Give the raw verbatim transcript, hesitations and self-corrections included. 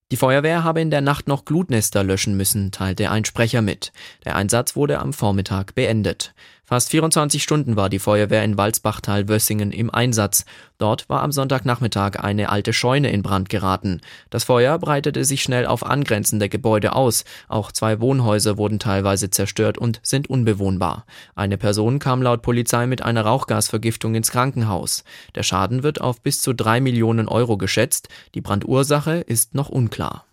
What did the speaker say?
Die Feuerwehr habe in der Nacht noch Glutnester löschen müssen, teilte ein Sprecher mit. Der Einsatz wurde am Vormittag beendet. Fast vierundzwanzig Stunden war die Feuerwehr in Walsbachtal-Wössingen im Einsatz. Dort war am Sonntagnachmittag eine alte Scheune in Brand geraten. Das Feuer breitete sich schnell auf angrenzende Gebäude aus. Auch zwei Wohnhäuser wurden teilweise zerstört und sind unbewohnbar. Eine Person kam laut Polizei mit einer Rauchgasvergiftung ins Krankenhaus. Der Schaden wird auf bis zu drei Millionen Euro geschätzt. Die Brandursache ist noch unklar.